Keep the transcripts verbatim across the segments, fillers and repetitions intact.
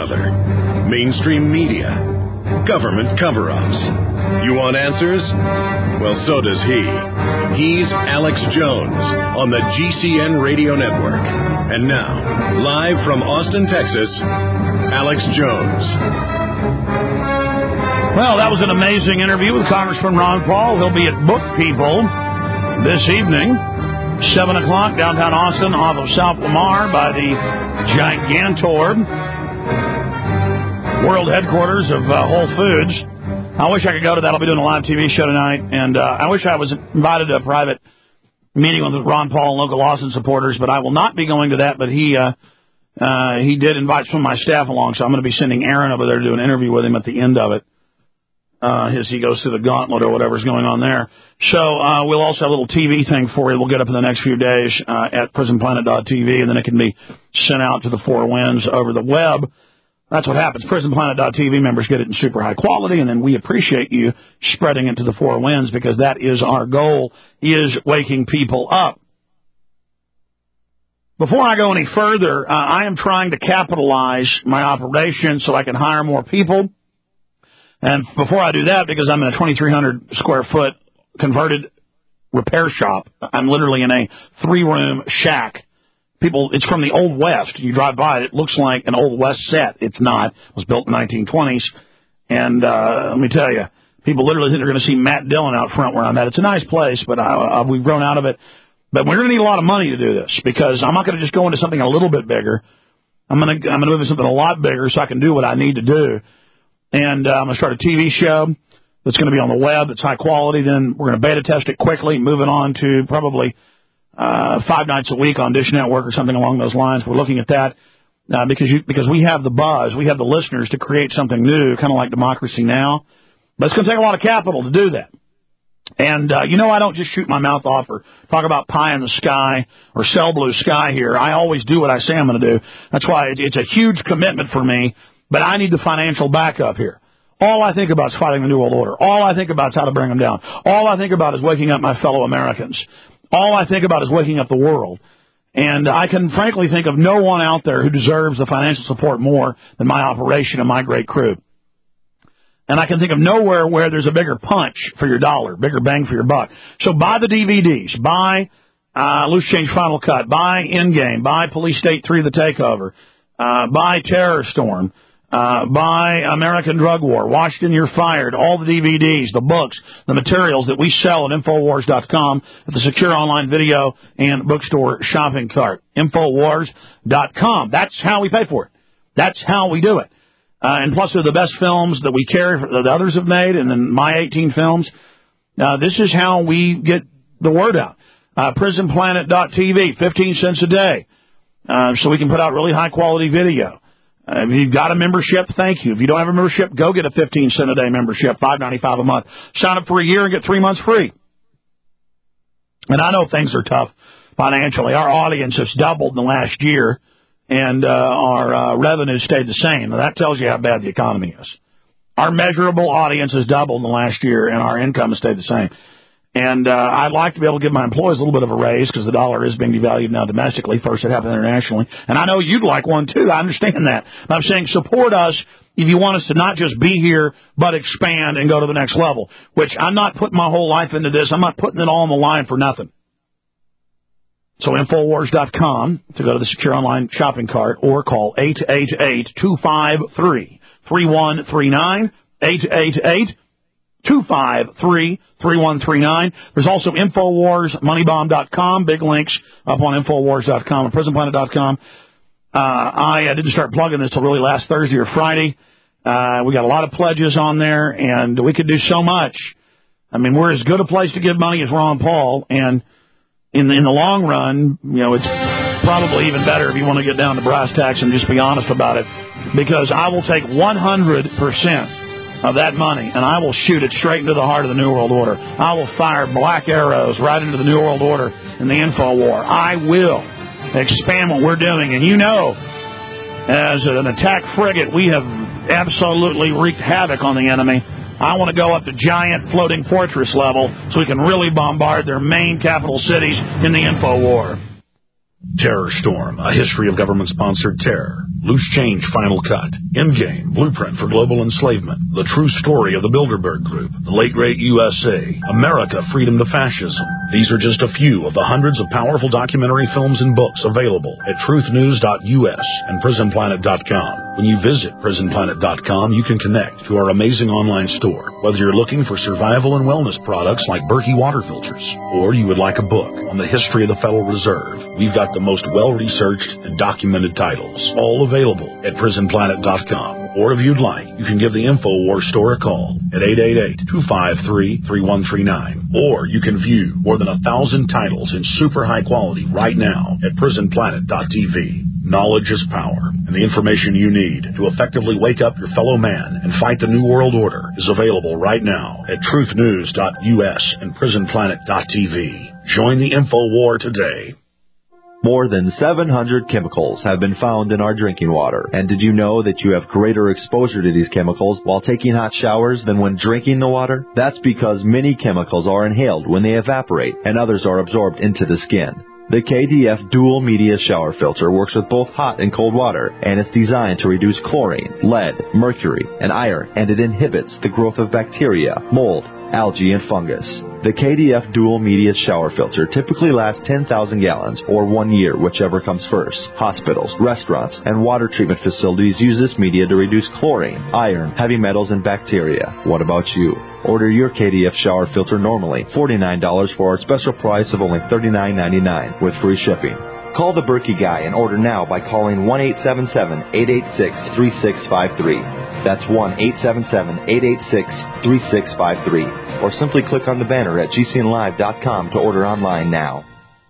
weather, mainstream media, government cover-ups. You want answers? Well, so does he. He's Alex Jones on the G C N Radio Network. And now, live from Austin, Texas, Alex Jones. Well, that was an amazing interview with Congressman Ron Paul. He'll be at Book People this evening, seven o'clock, downtown Austin, off of South Lamar by the Gigantor world headquarters of uh, Whole Foods. I wish I could go to that. I'll be doing a live T V show tonight, and uh, I wish I was invited to a private meeting with Ron Paul and local Austin supporters, but I will not be going to that. But he uh, uh, he did invite some of my staff along, so I'm going to be sending Aaron over there to do an interview with him at the end of it. Uh, as he goes through the gauntlet or whatever's going on there. So, uh, we'll also have a little T V thing for you. We'll get up in the next few days, uh, at prison planet dot t v, and then it can be sent out to the four winds over the web. That's what happens. prison planet dot t v members get it in super high quality, and then we appreciate you spreading it to the four winds, because that is our goal, is waking people up. Before I go any further, uh, I am trying to capitalize my operation so I can hire more people. And before I do that, because I'm in a twenty-three hundred square foot converted repair shop, I'm literally in a three-room shack. People, it's from the Old West. You drive by it, it looks like an Old West set. It's not. It was built in the nineteen twenties. And uh, let me tell you, people literally think they're going to see Matt Dillon out front where I'm at. It's a nice place, but I, I, we've grown out of it. But we're going to need a lot of money to do this, because I'm not going to just go into something a little bit bigger. I'm going to I'm going to move into something a lot bigger so I can do what I need to do. And uh, I'm going to start a T V show that's going to be on the web, that's high quality. Then we're going to beta test it quickly, moving on to probably uh, five nights a week on Dish Network or something along those lines. We're looking at that uh, because you, because we have the buzz, we have the listeners to create something new, kind of like Democracy Now! But it's going to take a lot of capital to do that. And, uh, you know, I don't just shoot my mouth off or talk about pie in the sky or sell blue sky here. I always do what I say I'm going to do. That's why it's, it's a huge commitment for me. But I need the financial backup here. All I think about is fighting the New World Order. All I think about is how to bring them down. All I think about is waking up my fellow Americans. All I think about is waking up the world. And I can frankly think of no one out there who deserves the financial support more than my operation and my great crew. And I can think of nowhere where there's a bigger punch for your dollar, bigger bang for your buck. So buy the D V Ds. Buy uh, Loose Change Final Cut. Buy Endgame. Buy Police State three The Takeover. Uh, buy Terror Storm. Uh, buy American Drug War, Washington You're Fired, all the D V Ds, the books, the materials that we sell at Infowars dot com at the secure online video and bookstore shopping cart. Infowars dot com. That's how we pay for it. That's how we do it. Uh, and plus they're the best films that we carry that others have made, and then my eighteen films. Uh, this is how we get the word out. Uh, prison planet dot t v, fifteen cents a day. Uh, so we can put out really high quality video. Uh, if you've got a membership, thank you. If you don't have a membership, go get a fifteen cent a day membership, five ninety-five a month. Sign up for a year and get three months free. And I know things are tough financially. Our audience has doubled in the last year, and uh, our uh, revenue stayed the same. Now, that tells you how bad the economy is. Our measurable audience has doubled in the last year, and our income has stayed the same. And uh, I'd like to be able to give my employees a little bit of a raise, because the dollar is being devalued now domestically. First it happened internationally. And I know you'd like one, too. I understand that. But I'm saying support us if you want us to not just be here, but expand and go to the next level, which I'm not putting my whole life into this. I'm not putting it all on the line for nothing. So Infowars dot com to go to the secure online shopping cart, or call eight eight eight, two five three, three one three nine, eight eight eight, two five three, three one three nine. There's also Infowars Money Bomb dot com. Big links up on Infowars dot com and Prison Planet dot com. Uh, I, I didn't start plugging this till really last Thursday or Friday. Uh, we got a lot of pledges on there, and we could do so much. I mean, we're as good a place to give money as Ron Paul, and in the, in the long run, you know, it's probably even better if you want to get down to brass tacks and just be honest about it, because I will take one hundred percent of that money, and I will shoot it straight into the heart of the New World Order. I will fire black arrows right into the New World Order and the info war. I will expand what we're doing. And you know, as an attack frigate, we have absolutely wreaked havoc on the enemy. I want to go up to giant floating fortress level so we can really bombard their main capital cities in the info war. Terror Storm, a history of government-sponsored terror. Loose Change Final Cut, Endgame, Blueprint for Global Enslavement, The True Story of the Bilderberg Group, The Late Great U S A, America, Freedom to Fascism. These are just a few of the hundreds of powerful documentary films and books available at truth news dot U S and prison planet dot com. When you visit prison planet dot com, you can connect to our amazing online store. Whether you're looking for survival and wellness products like Berkey water filters, or you would like a book on the history of the Federal Reserve, we've got the most well-researched and documented titles, all available at prison planet dot com. Or if you'd like, you can give the InfoWars store a call at eight eight eight, two five three, three one three nine. Or you can view more than a thousand titles in super high quality right now at prison planet dot T V. Knowledge is power, and the information you need to effectively wake up your fellow man and fight the New World Order is available right now at truth news dot U S and prison planet dot T V. Join the InfoWar today. More than seven hundred chemicals have been found in our drinking water. And did you know that you have greater exposure to these chemicals while taking hot showers than when drinking the water? That's because many chemicals are inhaled when they evaporate, and others are absorbed into the skin. The K D F Dual Media Shower Filter works with both hot and cold water, and it's designed to reduce chlorine, lead, mercury, and iron, and it inhibits the growth of bacteria, mold, algae, and fungus. The K D F Dual Media Shower Filter typically lasts ten thousand gallons, or one year, whichever comes first. Hospitals, restaurants, and water treatment facilities use this media to reduce chlorine, iron, heavy metals, and bacteria. What about you? Order your K D F shower filter normally forty-nine dollars for our special price of only thirty-nine ninety-nine with free shipping. Call the Berkey Guy and order now by calling one eight seven seven, eight eight six, three six five three. That's one eight seven seven, eight eight six, three six five three. Or simply click on the banner at G C N live dot com to order online now.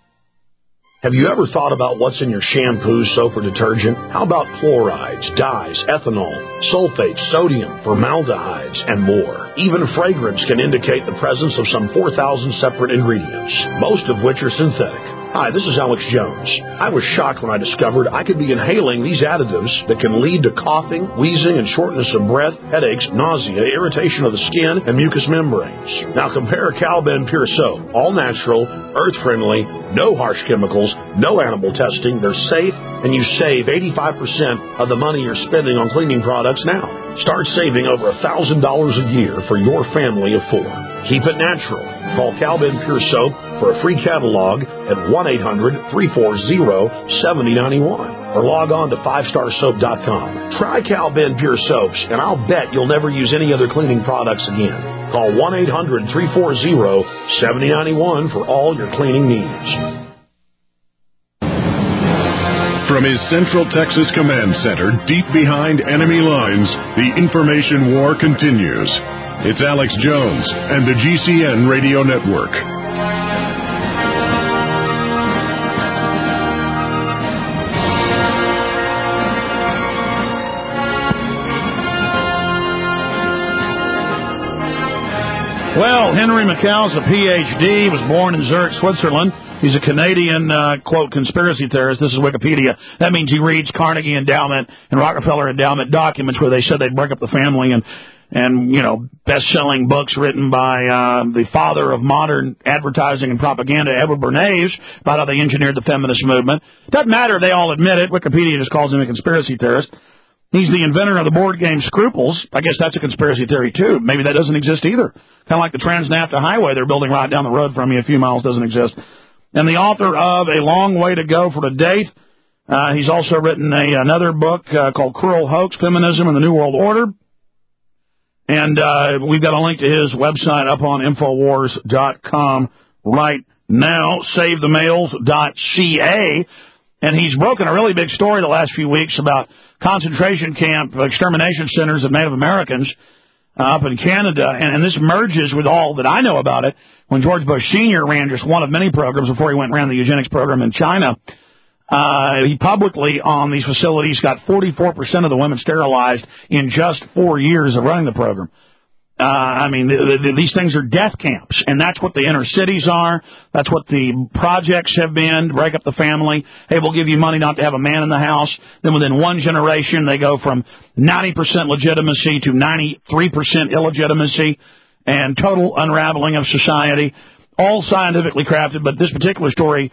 Have you ever thought about what's in your shampoo, soap, or detergent? How about chlorides, dyes, ethanol, sulfates, sodium, formaldehydes, and more? Even fragrance can indicate the presence of some four thousand separate ingredients, most of which are synthetic. Hi, this is Alex Jones. I was shocked when I discovered I could be inhaling these additives that can lead to coughing, wheezing, and shortness of breath, headaches, nausea, irritation of the skin, and mucous membranes. Now compare Cal-Ben Pure Soap. All natural, earth-friendly, no harsh chemicals, no animal testing. They're safe, and you save eighty-five percent of the money you're spending on cleaning products now. Start saving over one thousand dollars a year for your family of four. Keep it natural. Call Cal-Ben Pure Soap for a free catalog at one eight hundred, three four zero, seven zero nine one or log on to five star soap dot com. Try Cal-Ben Pure Soaps, and I'll bet you'll never use any other cleaning products again. Call one eight hundred, three four zero, seven zero nine one for all your cleaning needs. From his Central Texas Command Center, deep behind enemy lines, the information war continues. It's Alex Jones and the G C N Radio Network. Well, Henry Mackay's a P H D, was born in Zurich, Switzerland. He's a Canadian, uh, quote, conspiracy theorist. This is Wikipedia. That means he reads Carnegie Endowment and Rockefeller Endowment documents where they said they'd break up the family and, and you know, best-selling books written by uh, the father of modern advertising and propaganda, Edward Bernays, about how they engineered the feminist movement. Doesn't matter. They all admit it. Wikipedia just calls him a conspiracy theorist. He's the inventor of the board game Scruples. I guess that's a conspiracy theory, too. Maybe that doesn't exist either. Kind of like the Trans-NAFTA highway they're building right down the road from you a few miles doesn't exist. And the author of A Long Way to Go for the Date. Uh, he's also written a, another book uh, called Cruel Hoax, Feminism and the New World Order. And uh, we've got a link to his website up on infowars dot com right now, save the males dot c a. And he's broken a really big story the last few weeks about concentration camp extermination centers of Native Americans uh, up in Canada. And, and this merges with all that I know about it. When George Bush Senior ran just one of many programs before he went and ran the eugenics program in China, uh, he publicly on these facilities got forty-four percent of the women sterilized in just four years of running the program. Uh, I mean, th- th- these things are death camps, and that's what the inner cities are. That's what the projects have been, to break up the family. Hey, we'll give you money not to have a man in the house. Then within one generation, they go from ninety percent legitimacy to ninety-three percent illegitimacy and total unraveling of society, all scientifically crafted. But this particular story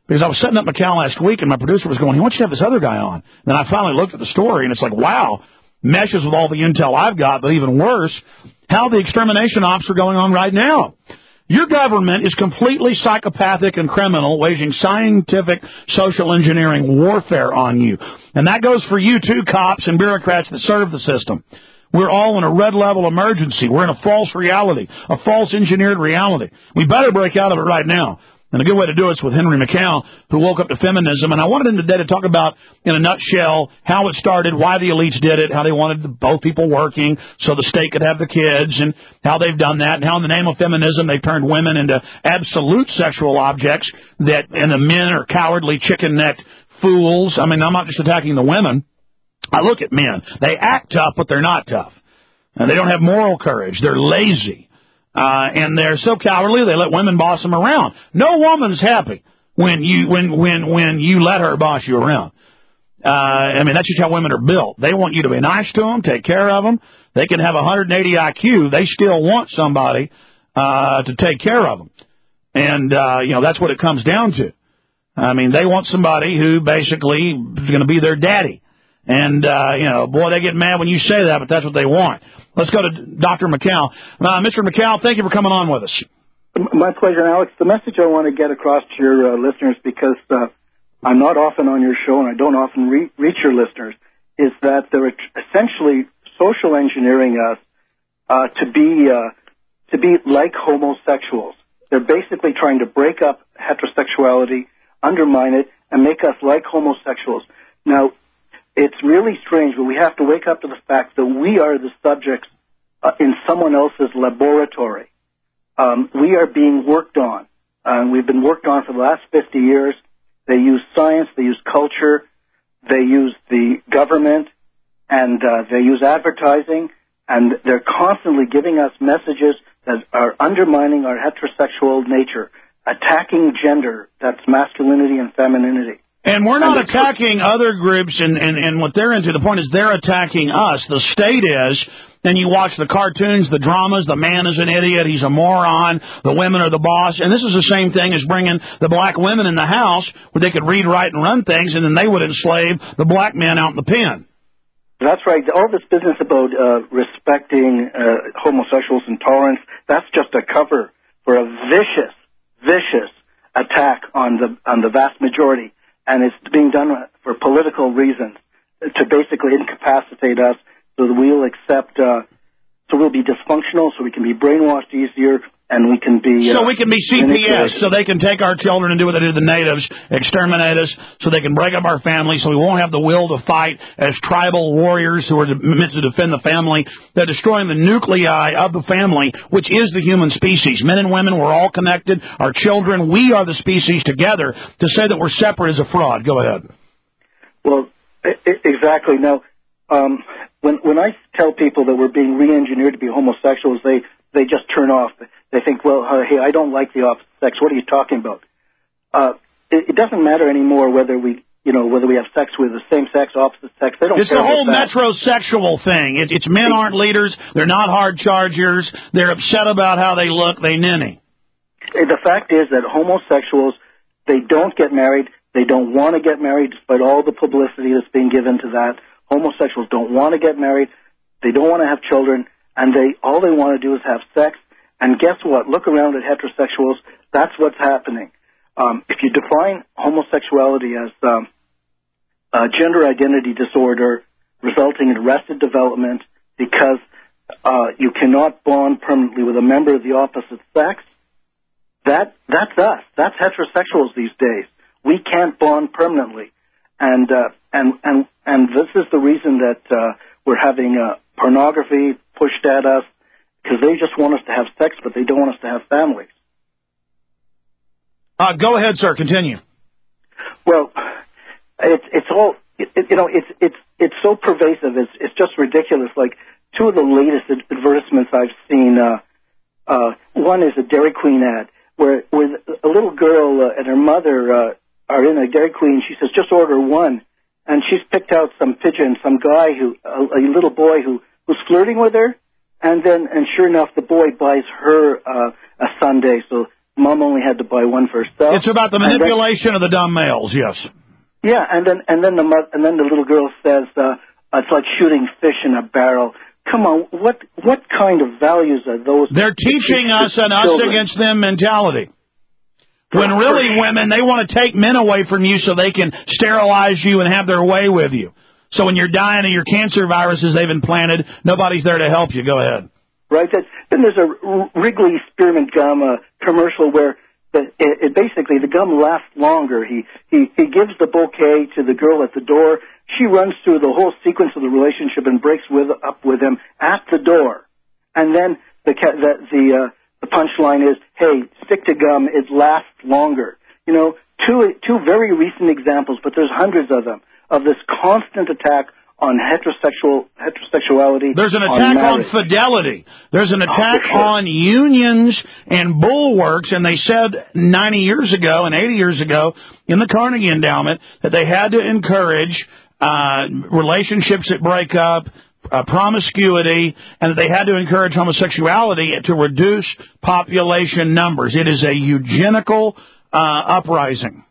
Because I was setting up Macau last week, and my producer was going, "Why don't you have this other guy on?" Then I finally looked at the story, and it's like, wow, meshes with all the intel I've got, but even worse, how the extermination ops are going on right now. Your government is completely psychopathic and criminal, waging scientific social engineering warfare on you. And that goes for you, too, cops and bureaucrats that serve the system. We're all in a red-level emergency. We're in a false reality, a false engineered reality. We better break out of it right now. And a good way to do it is with Henry Macau, who woke up to feminism. And I wanted him today to talk about, in a nutshell, how it started, why the elites did it, how they wanted both people working so the state could have the kids, and how they've done that, and how in the name of feminism they turned women into absolute sexual objects, that and the men are cowardly, chicken-necked fools. I mean, I'm not just attacking the women. I look at men. They act tough, but they're not tough. And they don't have moral courage. They're lazy. Uh, and they're so cowardly they let women boss them around. No woman's happy when you when when when you let her boss you around. Uh, I mean, that's just how women are built. They want you to be nice to them, take care of them. They can have one hundred eighty I Q. They still want somebody uh, to take care of them. And, uh, you know, that's what it comes down to. I mean, they want somebody who basically is going to be their daddy. And, uh, you know, boy, they get mad when you say that, but that's what they want. Let's go to Doctor Macau. Uh, Mister Macau, thank you for coming on with us. My pleasure, Alex. The message I want to get across to your uh, listeners, because uh, I'm not often on your show and I don't often re- reach your listeners, is that they're essentially social engineering us uh, to be uh, to be like homosexuals. They're basically trying to break up heterosexuality, undermine it, and make us like homosexuals. Now, it's really strange, but we have to wake up to the fact that we are the subjects uh, in someone else's laboratory. Um, we are being worked on. Uh, we've been worked on for the last fifty years. They use science, they use culture, they use the government, and uh, they use advertising, and they're constantly giving us messages that are undermining our heterosexual nature, attacking gender, that's masculinity and femininity. And we're not and attacking other groups and, and, and what they're into. The point is they're attacking us. The state is. Then you watch the cartoons, the dramas, the man is an idiot, he's a moron, the women are the boss. And this is the same thing as bringing the black women in the house where they could read, write, and run things, and then they would enslave the black men out in the pen. That's right. All this business about uh, respecting uh, homosexuals and tolerance, that's just a cover for a vicious, vicious attack on the on the vast majority. And it's being done for political reasons, to basically incapacitate us so that we'll accept, uh, so we'll be dysfunctional, so we can be brainwashed easier, and we can be... Uh, so we can be C P S, so they can take our children and do what they do to the natives, exterminate us, so they can break up our family, so we won't have the will to fight as tribal warriors who are meant to defend the family. They're destroying the nuclei of the family, which is the human species. Men and women, we're all connected. Our children, we are the species together. To say that we're separate is a fraud. Go ahead. Well, exactly. Now, um, when when I tell people that we're being re-engineered to be homosexuals, they, they just turn off. They think, well, uh, hey, I don't like the opposite sex. What are you talking about? Uh, it, it doesn't matter anymore whether we, you know, whether we have sex with the same sex, opposite sex. They don't. It's the whole metrosexual thing. It, it's men aren't leaders. They're not hard chargers. They're upset about how they look. They ninny. The fact is that homosexuals, they don't get married. They don't want to get married, despite all the publicity that's being given to that. Homosexuals don't want to get married. They don't want to have children, and they all they want to do is have sex. And guess what? Look around at heterosexuals. That's what's happening. Um, if you define homosexuality as um, a gender identity disorder resulting in arrested development because uh, you cannot bond permanently with a member of the opposite sex, that that's us. That's heterosexuals these days. We can't bond permanently, and uh, and and and this is the reason that uh, we're having uh, pornography pushed at us. Because they just want us to have sex, but they don't want us to have families. Uh, go ahead, sir. Continue. Well, it's it's all it, you know. It's it's it's so pervasive. It's it's just ridiculous. Like two of the latest advertisements I've seen. Uh, uh, one is a Dairy Queen ad where where a little girl uh, and her mother uh, are in a Dairy Queen. She says, "Just order one," and she's picked out some pigeon, some guy who a, a little boy who who's flirting with her. And then, and sure enough, the boy buys her uh, a sundae. So mom only had to buy one for herself. It's about the manipulation then, of the dumb males, yes. Yeah, and then and then the and then the little girl says, uh, it's like shooting fish in a barrel. Come on, what what kind of values are those? They're teaching us an us against them mentality. When really women, they want to take men away from you so they can sterilize you and have their way with you. So when you're dying of your cancer viruses they've implanted, nobody's there to help you. Go ahead. Right. Then there's a Wrigley Spearmint Gum uh, commercial where the, it, it basically the gum lasts longer. He, he he gives the bouquet to the girl at the door. She runs through the whole sequence of the relationship and breaks with up with him at the door. And then the the the, uh, the punchline is, "Hey, stick to gum. It lasts longer." You know, two two very recent examples, but there's hundreds of them of this constant attack on heterosexual heterosexuality. There's an attack on, on fidelity. There's an attack oh, sure. on unions and bulwarks, and they said ninety years ago and eighty years ago in the Carnegie Endowment that they had to encourage uh, relationships that break up, uh, promiscuity, and that they had to encourage homosexuality to reduce population numbers. It is a eugenical uh, uprising.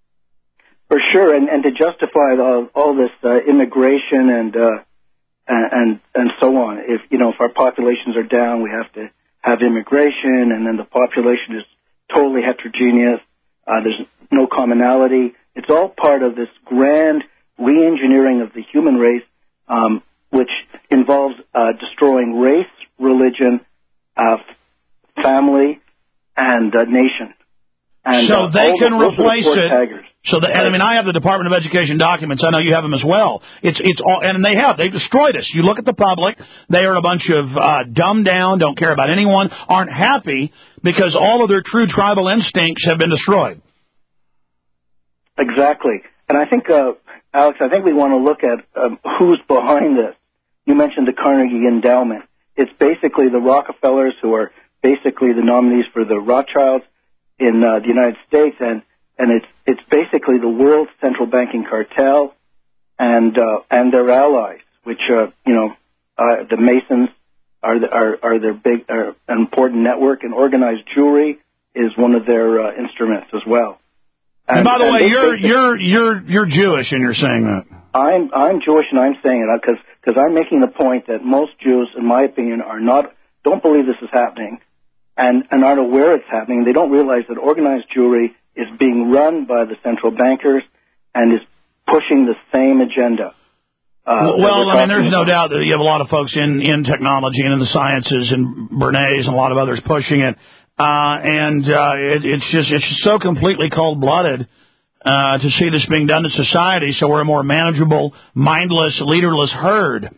For sure, and, and to justify all, all this uh, immigration and, uh, and and so on. If you know, if our populations are down, we have to have immigration, and then the population is totally heterogeneous. Uh, there's no commonality. It's all part of this grand re-engineering of the human race, um, which involves uh, destroying race, religion, uh, family, and uh, nation. And, so uh, they can the, replace it. Taggers. So, the, and I mean, I have the Department of Education documents. I know you have them as well. It's it's all, and they have. They've destroyed us. You look at the public; they are a bunch of uh, dumbed down, don't care about anyone, aren't happy because all of their true tribal instincts have been destroyed. Exactly, and I think, uh, Alex, I think we want to look at um, who's behind this. You mentioned the Carnegie Endowment. It's basically the Rockefellers, who are basically the nominees for the Rothschilds in uh, the United States, and and it's it's basically the world central banking cartel and uh, and their allies, which uh, you know uh, the Masons are the, are are their big are an important network, and organized Jewry is one of their uh, instruments as well. And, and by the and way, you're you're you're you're Jewish, and you're saying that. I'm I'm Jewish, and I'm saying it because because I'm making the point that most Jews, in my opinion, are not don't believe this is happening, and and aren't aware it's happening. They don't realize that organized Jewry is being run by the central bankers and is pushing the same agenda. Uh, well, I mean, there's no doubt that you have a lot of folks in, in technology and in the sciences, and Bernays and a lot of others pushing it. Uh, and uh, it, it's just it's just so completely cold-blooded uh, to see this being done to society, so we're a more manageable, mindless, leaderless herd.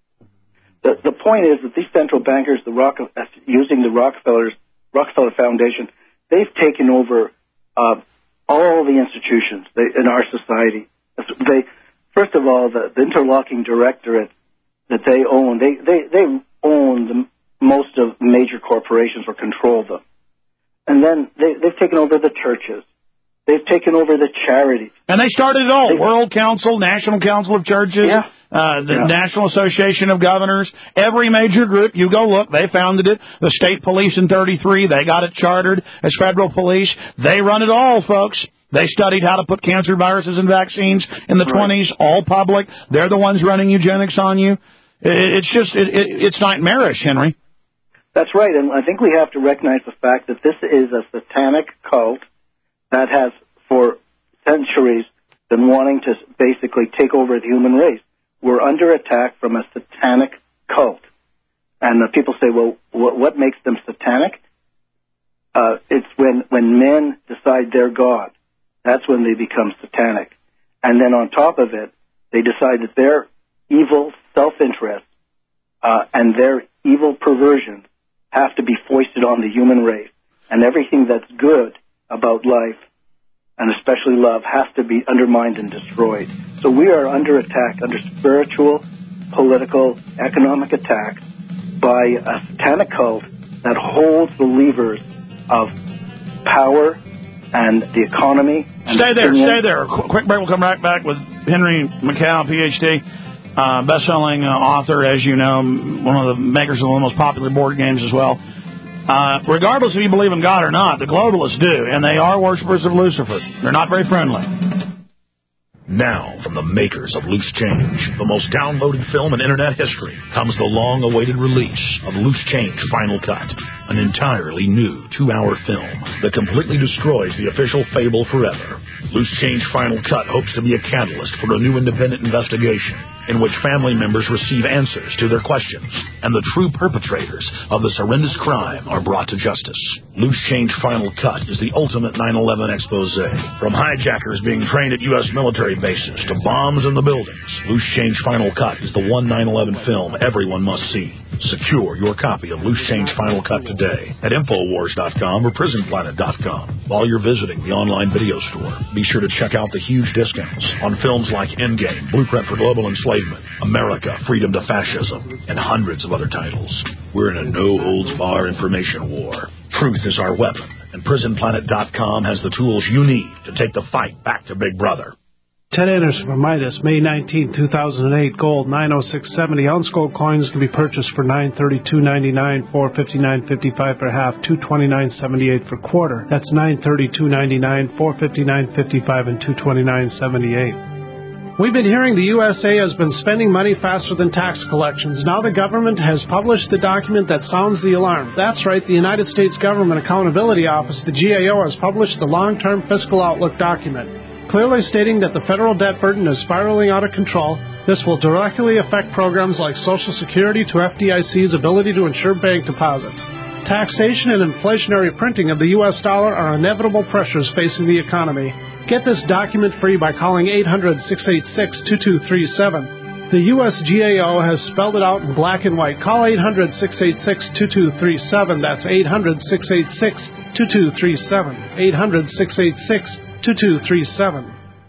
The, the point is that these central bankers, the Rock, using the Rockefellers, Rockefeller Foundation, they've taken over Uh, all the institutions they, in our society. They, first of all, the, the interlocking directorate that they own, they, they, they own the, most of major corporations or control them. And then they, they've taken over the churches. They've taken over the charities. And they started it all. They, World Council, National Council of Churches, yeah. uh, the yeah. National Association of Governors, every major group, you go look, they founded it. The state police in thirty-three, they got it chartered as federal police. They run it all, folks. They studied how to put cancer viruses and vaccines in the right. twenties, all public. They're the ones running eugenics on you. It, it's just, it, it, it's nightmarish, Henry. That's right, and I think we have to recognize the fact that this is a satanic cult that has, for centuries, been wanting to basically take over the human race. We're under attack from a satanic cult. And uh, people say, well, wh- what makes them satanic? Uh, it's when, when men decide they're God. That's when they become satanic. And then on top of it, they decide that their evil self-interest uh, and their evil perversions have to be foisted on the human race. And everything that's good about life, and especially love, has to be undermined and destroyed. So we are under attack, under spiritual, political, economic attack by a satanic cult that holds the levers of power and the economy. And stay there, opinion. stay there. Qu- quick break. We'll come right back with Henry McCow, P H D, uh, best-selling uh, author, as you know, one of the makers of one of the most popular board games as well. Uh, regardless if you believe in God or not, the globalists do, and they are worshipers of Lucifer. They're not very friendly. Now, from the makers of Loose Change, the most downloaded film in Internet history, comes the long-awaited release of Loose Change Final Cut, an entirely new two-hour film that completely destroys the official fable forever. Loose Change Final Cut hopes to be a catalyst for a new independent investigation in which family members receive answers to their questions, and the true perpetrators of this horrendous crime are brought to justice. Loose Change Final Cut is the ultimate nine eleven expose. From hijackers being trained at U S military bases to bombs in the buildings, Loose Change Final Cut is the one nine eleven film everyone must see. Secure your copy of Loose Change Final Cut today at Infowars dot com or Prison Planet dot com. While you're visiting the online video store, be sure to check out the huge discounts on films like Endgame, Blueprint for Global Enslavement, America, Freedom to Fascism, and hundreds of other titles. We're in a no-holds-barred information war. Truth is our weapon, and Prison Planet dot com has the tools you need to take the fight back to Big Brother. Ted Anderson from Midas, May nineteenth, two thousand eight, gold nine oh six seventy. Ounce gold coins can be purchased for nine thirty-two ninety-nine, four fifty-nine fifty-five per half, two twenty-nine seventy-eight for quarter. That's nine thirty-two ninety-nine, four fifty-nine fifty-five, and two twenty-nine seventy-eight. We've been hearing the U S A has been spending money faster than tax collections. Now the government has published the document that sounds the alarm. That's right, the United States Government Accountability Office, the G A O, has published the Long-Term Fiscal Outlook document, clearly stating that the federal debt burden is spiraling out of control. This will directly affect programs like Social Security to F D I C's ability to insure bank deposits. Taxation and inflationary printing of the U S dollar are inevitable pressures facing the economy. Get this document free by calling eight hundred, six eight six, two two three seven. The U S G A O has spelled it out in black and white. Call eight hundred, six eight six, two two three seven. That's eight hundred, six eight six, two two three seven. eight hundred, six eight six, two two three seven.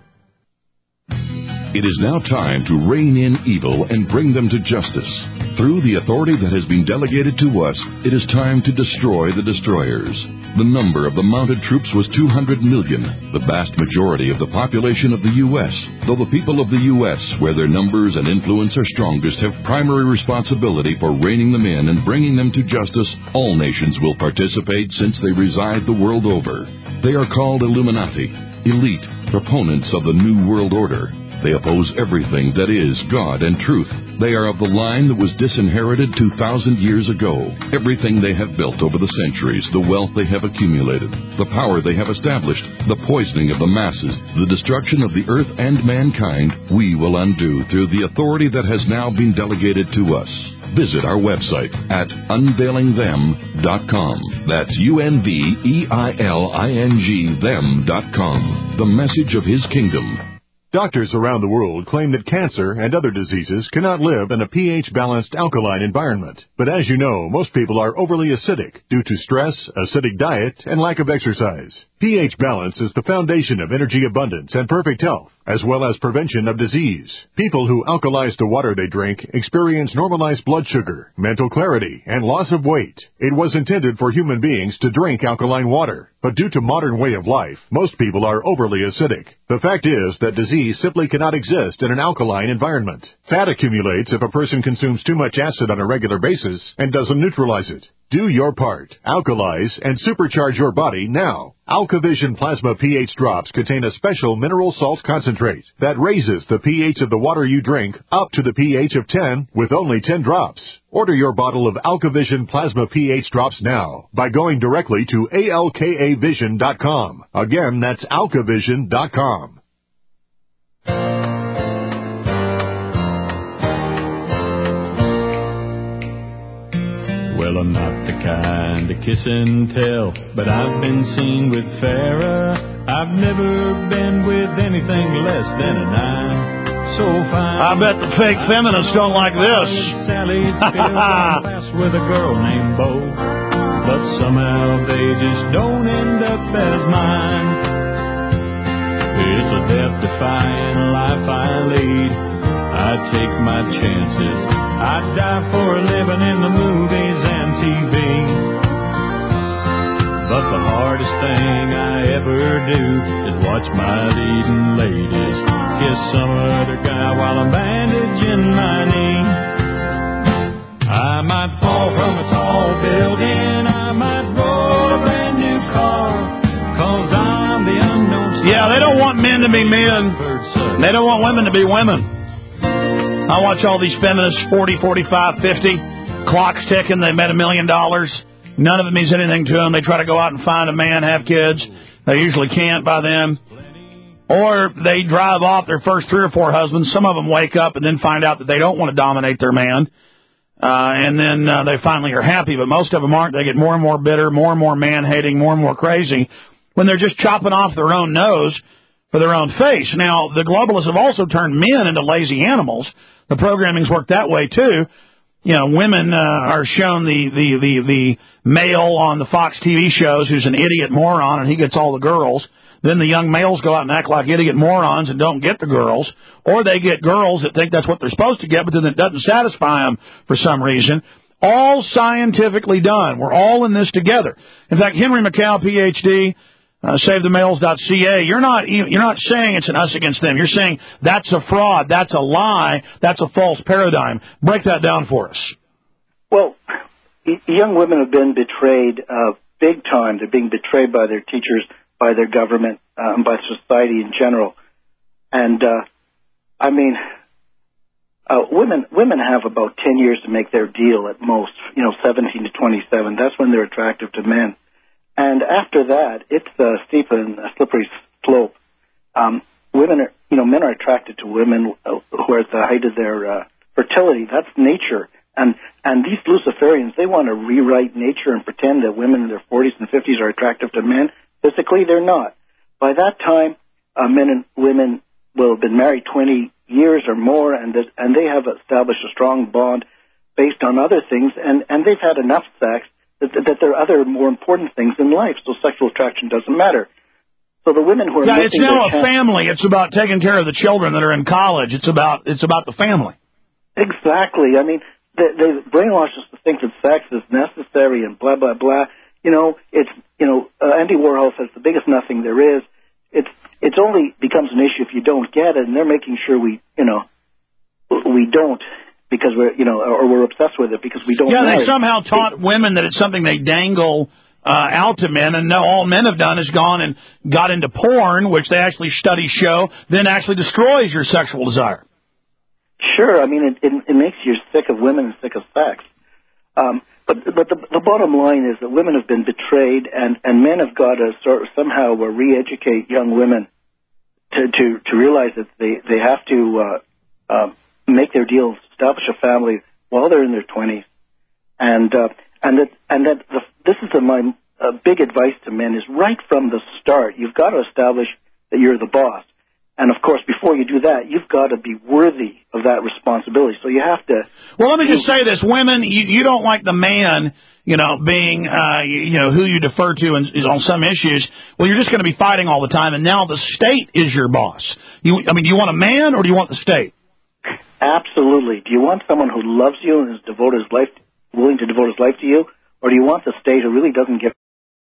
It is now time to rein in evil and bring them to justice. Through the authority that has been delegated to us, it is time to destroy the destroyers. The number of the mounted troops was two hundred million, the vast majority of the population of the U S Though the people of the U S, where their numbers and influence are strongest, have primary responsibility for reining them in and bringing them to justice, all nations will participate since they reside the world over. They are called Illuminati, elite, proponents of the New World Order. They oppose everything that is God and truth. They are of the line that was disinherited two thousand years ago. Everything they have built over the centuries, the wealth they have accumulated, the power they have established, the poisoning of the masses, the destruction of the earth and mankind, we will undo through the authority that has now been delegated to us. Visit our website at unveiling them dot com. That's U N V E I L I N G them dot com. The message of His kingdom. Doctors around the world claim that cancer and other diseases cannot live in a pH-balanced alkaline environment. But as you know, most people are overly acidic due to stress, acidic diet, and lack of exercise. pH balance is the foundation of energy abundance and perfect health, as well as prevention of disease. People who alkalize the water they drink experience normalized blood sugar, mental clarity, and loss of weight. It was intended for human beings to drink alkaline water, but due to modern way of life, most people are overly acidic. The fact is that disease simply cannot exist in an alkaline environment. Fat accumulates if a person consumes too much acid on a regular basis and doesn't neutralize it. Do your part. Alkalize and supercharge your body now. AlkaVision Plasma pH drops contain a special mineral salt concentrate that raises the pH of the water you drink up to the pH of ten with only ten drops. Order your bottle of AlkaVision Plasma pH drops now by going directly to A L K A vision dot com. Again, that's alkavision dot com. Well, I'm not the kind to kiss and tell, but I've been seen with Farrah. I've never been with anything less than a nine. So fine. I bet the fake feminists don't like this. Sally class with a girl named Bo, but somehow they just don't end up as mine. It's a death-defying life I lead. I take my chances. I die for a living in the movies and T V. But the hardest thing I ever do is watch my leading ladies kiss some other guy while I'm bandaging my knee. I I might fall from a tall building, I might roll a brand new car, 'cause I'm the unknown. Yeah, they don't want men to be men. They don't want women to be women. I watch all these feminists, forty, forty-five, fifty, clocks ticking, they made a million dollars. None of it means anything to them. They try to go out and find a man, have kids. They usually can't by then. Or they drive off their first three or four husbands. Some of them wake up and then find out that they don't want to dominate their man. Uh, and then uh, they finally are happy, but most of them aren't. They get more and more bitter, more and more man-hating, more and more crazy when they're just chopping off their own nose for their own face. Now, the globalists have also turned men into lazy animals. The programming's worked that way, too. You know, women uh, are shown the, the, the, the male on the Fox T V shows who's an idiot moron, and he gets all the girls. Then the young males go out and act like idiot morons and don't get the girls. Or they get girls that think that's what they're supposed to get, but then it doesn't satisfy them for some reason. All scientifically done. We're all in this together. In fact, Henry McCall, P H D, uh, save the males dot C A, you're not, you're not saying it's an us against them. You're saying that's a fraud, that's a lie, that's a false paradigm. Break that down for us. Well, young women have been betrayed uh, big time. They're being betrayed by their teachers, by their government, uh, and by society in general. And, uh, I mean, uh, women women have about ten years to make their deal at most, you know, seventeen to twenty-seven. That's when they're attractive to men. And after that, it's a steep and a slippery slope. Um, women are, you know, men are attracted to women who are at the height of their uh, fertility. That's nature. And and these Luciferians, they want to rewrite nature and pretend that women in their forties and fifties are attractive to men. Physically, they're not. By that time, uh, men and women will have been married twenty years or more, and that, and they have established a strong bond based on other things, and, and they've had enough sex that, that there are other more important things in life, so sexual attraction doesn't matter. So the women who are yeah, it's now a chance- family. It's about taking care of the children that are in college. It's about it's about the family. Exactly. I mean, they, they brainwash us to think that sex is necessary and blah blah blah. You know, it's you know, uh, Andy Warhol says the biggest nothing there is. It's it's only becomes an issue if you don't get it, and they're making sure we you know we don't because we're you know or we're obsessed with it because we don't. Yeah, know they it. somehow taught women that it's something they dangle uh, out to men, and no, all men have done is gone and got into porn, which they actually studies show then actually destroys your sexual desire. Sure, I mean it, it, it makes you sick of women and sick of sex. Um, But, but the, the bottom line is that women have been betrayed, and, and men have got to sort of somehow uh, re-educate young women to, to, to realize that they, they have to uh, uh, make their deal, establish a family while they're in their twenties, and uh, and that and that the, this is a, my uh, big advice to men is right from the start you've got to establish that you're the boss. And, of course, before you do that, you've got to be worthy of that responsibility. So you have to... Well, let me just say this. Women, you, you don't like the man, you know, being, uh, you, you know, who you defer to in, on some issues. Well, you're just going to be fighting all the time, and now the state is your boss. You, I mean, do you want a man or do you want the state? Absolutely. Do you want someone who loves you and is devoted his life, willing to devote his life to you, or do you want the state who really doesn't give...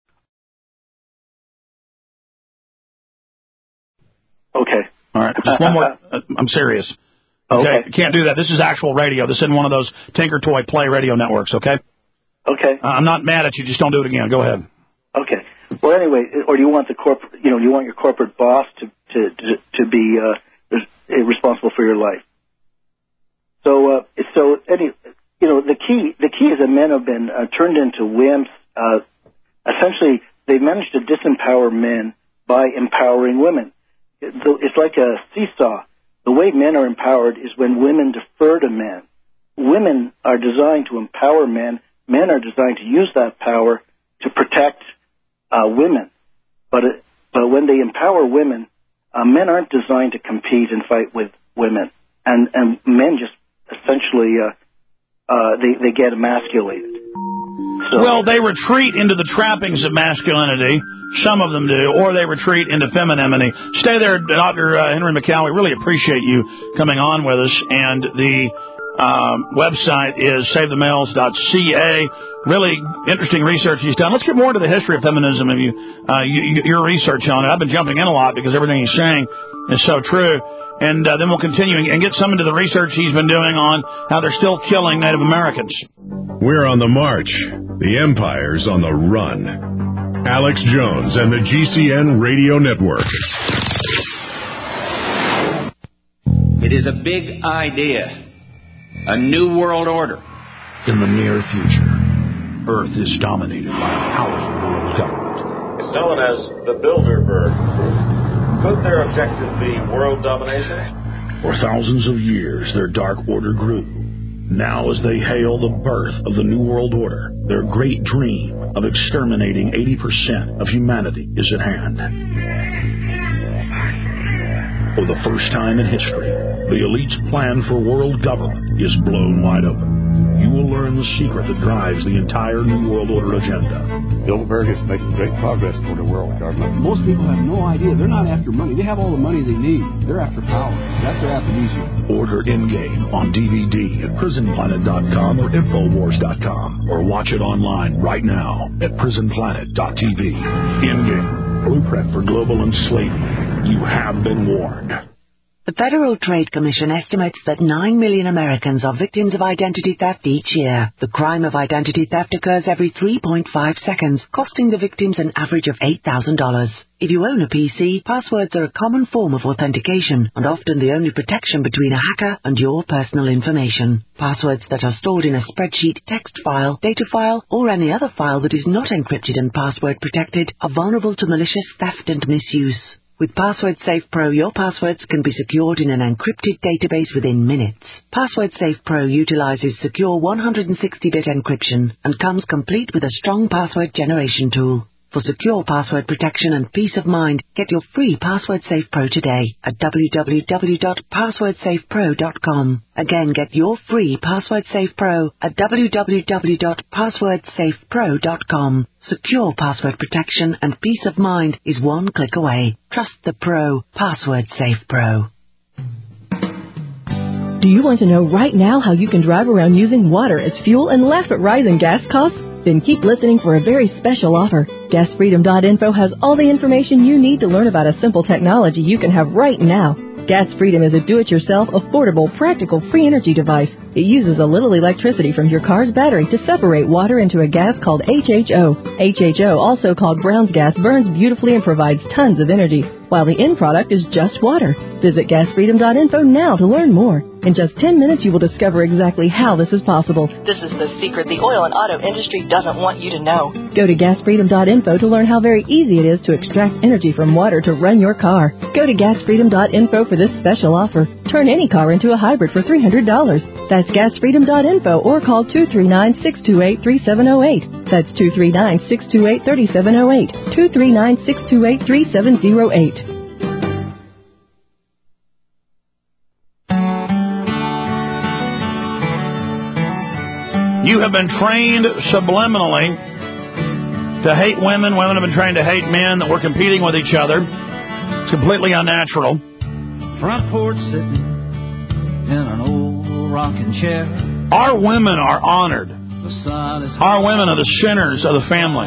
Okay. All right. Just one more. I'm serious. Okay. okay. Can't do that. This is actual radio. This isn't one of those Tinker Toy Play radio networks, okay? Okay. Uh, I'm not mad at you. Just don't do it again. Go ahead. Okay. Well, anyway, or do you want the corporate, you know, do you want your corporate boss to, to, to, to be uh, responsible for your life? So, uh, so any, you know, the key, the key is that men have been uh, turned into wimps. Uh, essentially, they've managed to disempower men by empowering women. It's like a seesaw. The way men are empowered is when women defer to men. Women are designed to empower men. Men are designed to use that power to protect uh, women. But it, but when they empower women, uh, men aren't designed to compete and fight with women. And and men just essentially uh, uh, they they get emasculated. So, well, they retreat into the trappings of masculinity. Some of them do, or they retreat into femininity. Stay there, Doctor Uh, Henry McCall. We really appreciate you coming on with us. And the um, website is save the males dot C A. Really interesting research he's done. Let's get more into the history of feminism and you, uh, you, your research on it. I've been jumping in a lot because everything he's saying is so true. and uh, then we'll continue and get some into the research he's been doing on how they're still killing Native Americans. We're on the march. The Empire's on the run. Alex Jones and the G C N Radio Network. It is a big idea. A new world order. In the near future, Earth is dominated by a powerful world government. It's known as the Bilderberg Group. Could their objective be world domination? For thousands of years, their dark order grew. Now, as they hail the birth of the New World Order, their great dream of exterminating eighty percent of humanity is at hand. For the first time in history, the elite's plan for world government is blown wide open. You will learn the secret that drives the entire New World Order agenda. Bilderberg is making great progress toward a world government. Most people have no idea. They're not after money. They have all the money they need. They're after power. That's their aphrodisiac. Order Endgame on D V D at prison planet dot com or infowars dot com, or watch it online right now at prison planet dot t v. Endgame, blueprint for global enslavement. You have been warned. The Federal Trade Commission estimates that nine million Americans are victims of identity theft each year. The crime of identity theft occurs every three point five seconds, costing the victims an average of eight thousand dollars. If you own a P C, passwords are a common form of authentication and often the only protection between a hacker and your personal information. Passwords that are stored in a spreadsheet, text file, data file, or any other file that is not encrypted and password protected are vulnerable to malicious theft and misuse. With Password Safe Pro, your passwords can be secured in an encrypted database within minutes. Password Safe Pro utilizes secure one hundred sixty bit encryption and comes complete with a strong password generation tool. For secure password protection and peace of mind, get your free Password Safe Pro today at w w w dot password safe pro dot com. Again, get your free Password Safe Pro at w w w dot password safe pro dot com. Secure password protection and peace of mind is one click away. Trust the Pro. Password Safe Pro. Do you want to know right now how you can drive around using water as fuel and laugh at rising gas costs? Then keep listening for a very special offer. gas freedom dot info has all the information you need to learn about a simple technology you can have right now. Gas Freedom is a do-it-yourself, affordable, practical, free energy device. It uses a little electricity from your car's battery to separate water into a gas called H H O. H H O, also called Brown's gas, burns beautifully and provides tons of energy, while the end product is just water. Visit gas freedom dot info now to learn more. In just ten minutes, you will discover exactly how this is possible. This is the secret the oil and auto industry doesn't want you to know. Go to gas freedom dot info to learn how very easy it is to extract energy from water to run your car. Go to gas freedom dot info for this special offer. Turn any car into a hybrid for three hundred dollars. That's gas freedom dot info or call two three nine, six two eight, three seven zero eight. That's two three nine, six two eight, three seven zero eight. two three nine, six two eight, three seven zero eight. You have been trained subliminally to hate women. Women have been trained to hate men, that we're competing with each other. It's completely unnatural. Front porch sitting in an old rocking chair. Our women are honored. Our women are the centers of the family.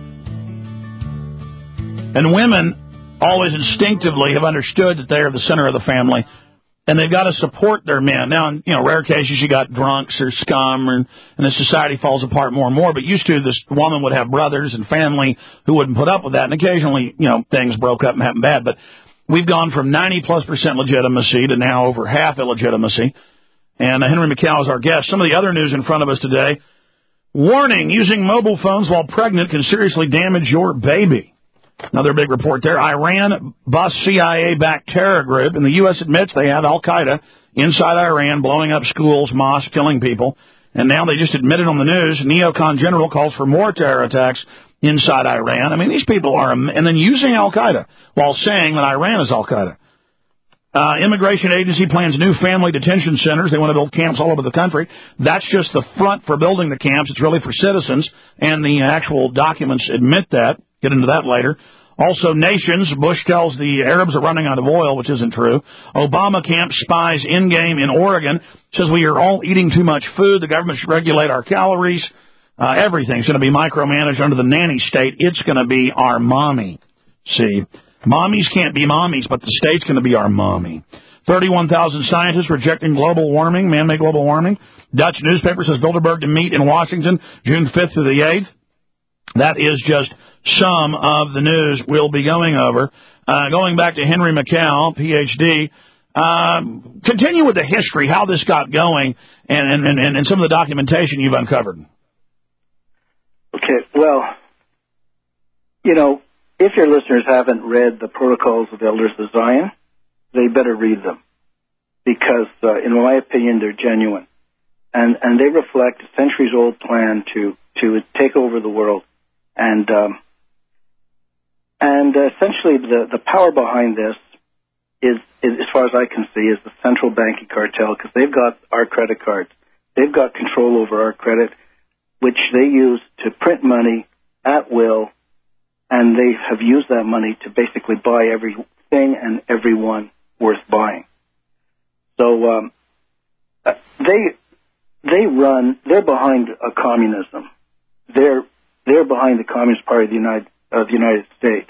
And women always instinctively have understood that they are the center of the family. And they've got to support their men. Now, in you know, rare cases, you got drunks or scum, or, and the society falls apart more and more. But used to, this woman would have brothers and family who wouldn't put up with that. And occasionally, you know, things broke up and happened bad. But we've gone from ninety plus percent legitimacy to now over half illegitimacy. And uh, Henry McCall is our guest. Some of the other news in front of us today. Warning, using mobile phones while pregnant can seriously damage your baby. Another big report there. Iran busts C I A-backed terror group, and the U S admits they had Al-Qaeda inside Iran, blowing up schools, mosques, killing people. And now they just admitted on the news, neocon general calls for more terror attacks inside Iran. I mean, these people are, and then using Al-Qaeda while saying that Iran is Al-Qaeda. Uh, immigration agency plans new family detention centers. They want to build camps all over the country. That's just the front for building the camps. It's really for citizens, and the actual documents admit that. Get into that later. Also, nations. Bush tells the Arabs are running out of oil, which isn't true. Obama camp spies in-game in Oregon. Says we are all eating too much food. The government should regulate our calories. Uh, everything's going to be micromanaged under the nanny state. It's going to be our mommy. See, mommies can't be mommies, but the state's going to be our mommy. thirty-one thousand scientists rejecting global warming, man-made global warming. Dutch newspaper says Bilderberg to meet in Washington June fifth through the eighth. That is just some of the news we'll be going over. Uh, going back to Henry McCall, P H D, uh, continue with the history, how this got going, and, and, and, and some of the documentation you've uncovered. Okay, well, you know, if your listeners haven't read the Protocols of Elders of Zion, they better read them, because, uh, in my opinion, they're genuine. And, and they reflect a centuries-old plan to, to take over the world. And um, and uh, essentially the, the power behind this is, is, as far as I can see, is the central banking cartel, because they've got our credit cards. They've got control over our credit, which they use to print money at will, and they have used that money to basically buy everything and everyone worth buying. So um, they they run. They're behind a communism. They're They're behind the Communist Party of the United, of the United States.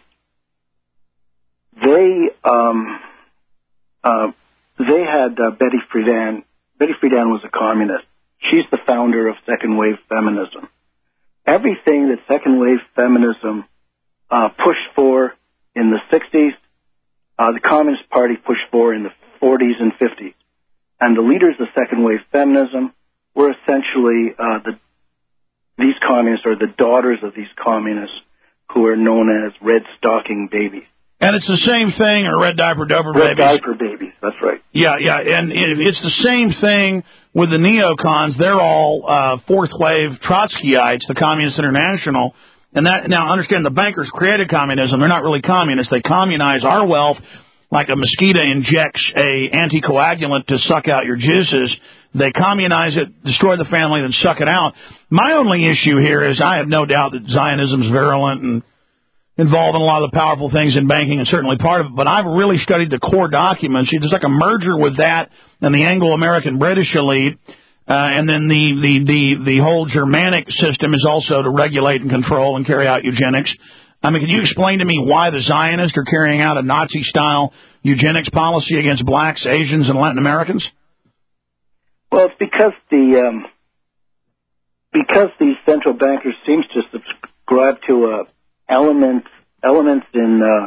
They um, uh, they had uh, Betty Friedan. Betty Friedan was a communist. She's the founder of second wave feminism. Everything that second wave feminism uh, pushed for in the sixties, uh, the Communist Party pushed for in the forties and fifties. And the leaders of second wave feminism were essentially uh, the these communists, or the daughters of these communists, who are known as red stocking babies. And it's the same thing, or red diaper doper red babies. Red diaper babies, that's right. Yeah, yeah, and it's the same thing with the neocons. They're all uh, fourth wave Trotskyites, the Communist International. And that, now understand, the bankers created communism. They're not really communists. They communize our wealth like a mosquito injects a anticoagulant to suck out your juices. They communize it, destroy the family, then suck it out. My only issue here is I have no doubt that Zionism is virulent and involved in a lot of the powerful things in banking, and certainly part of it, but I've really studied the core documents. There's like a merger with that and the Anglo-American British elite, uh, and then the, the, the, the whole Germanic system is also to regulate and control and carry out eugenics. I mean, can you explain to me why the Zionists are carrying out a Nazi-style eugenics policy against blacks, Asians, and Latin Americans? Well, it's because the um, because these central bankers seem to subscribe to uh, elements elements in uh,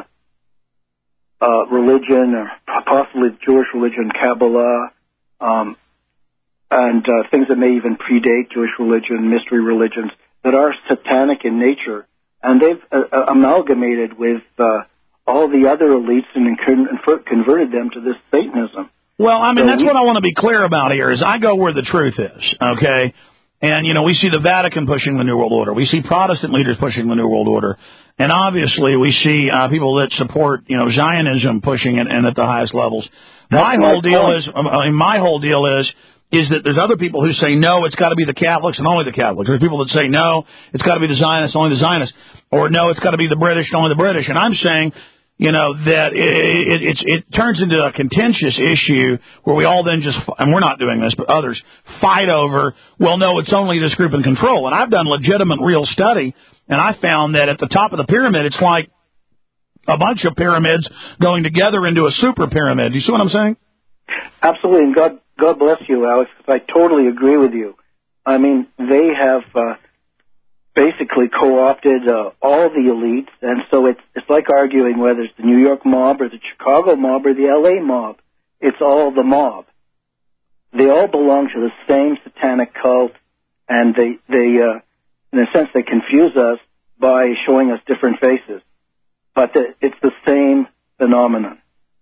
uh, religion, or possibly Jewish religion, Kabbalah, um, and uh, things that may even predate Jewish religion, mystery religions that are satanic in nature, and they've uh, amalgamated with uh, all the other elites and converted them to this Satanism. Well, I mean, so that's we, what I want to be clear about here is I go where the truth is, okay? And, you know, we see the Vatican pushing the New World Order. We see Protestant leaders pushing the New World Order. And obviously we see uh, people that support, you know, Zionism pushing it and at the highest levels. My whole deal is, I mean, my whole deal is, is that there's other people who say, no, it's got to be the Catholics and only the Catholics. There's people that say, no, it's got to be the Zionists, only the Zionists. Or, no, it's got to be the British, only the British. And I'm saying, you know, that it, it, it, it turns into a contentious issue where we all then just, and we're not doing this, but others, fight over, well, no, it's only this group in control. And I've done legitimate, real study, and I found that at the top of the pyramid, it's like a bunch of pyramids going together into a super pyramid. Do you see what I'm saying? Absolutely, and God, God bless you, Alex, because I totally agree with you. I mean, they have uh, basically co-opted uh, all the elites, and so it's it's like arguing whether it's the New York mob or the Chicago mob or the L A mob. It's all the mob. They all belong to the same satanic cult, and they, they uh, in a sense, they confuse us by showing us different faces. But the, it's the same phenomenon.